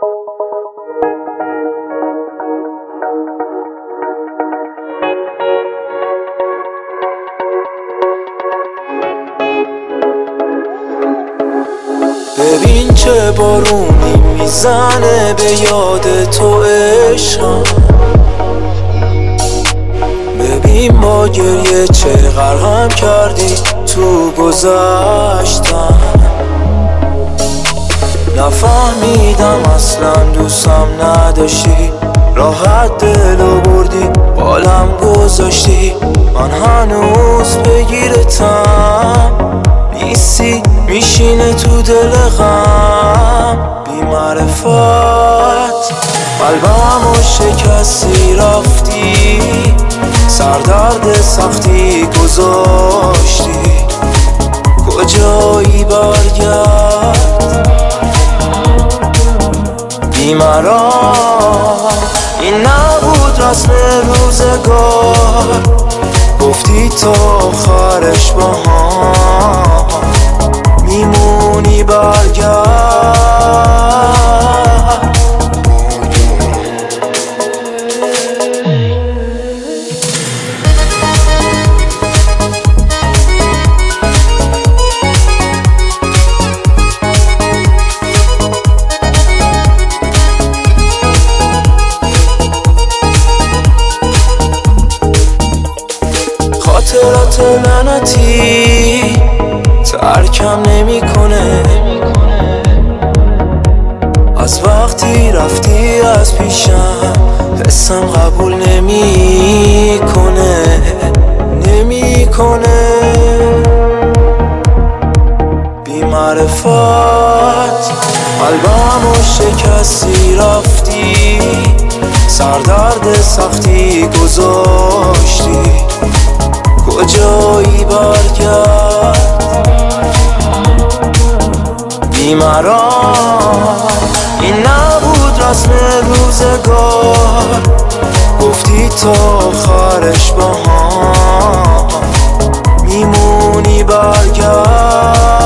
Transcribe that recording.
ببین چه بارونی میزنه به یاد تو عشقم، ببین با گریه چه غرقم کردی تو گذشتم. نفهمیدم اصلا دوستم نداشتی، راحت دلو بردی بالم گذاشتی. من هنوز بگیرتم نیستی، میشینه تو دل غم بی معرفت. قلبمو شکستی رفتی، سردرد سختی گذاشتی. کجایی برگرد بیمرام، این نبود رسم روزگار. گفتی تا آخرش با هم میمونی، برگرد. خاطرات لعنتی ترکم نمیکنه، از وقتی رفتی از پیشم حسم قبول نمیکنه. بی معرفت قلبمو شکستی رفتی، سردرد سختی گذاشتی. کجایی برگرد بیمرام، این نبود رسم روزگار. گفتی تا آخرش با هم میمونی، برگرد.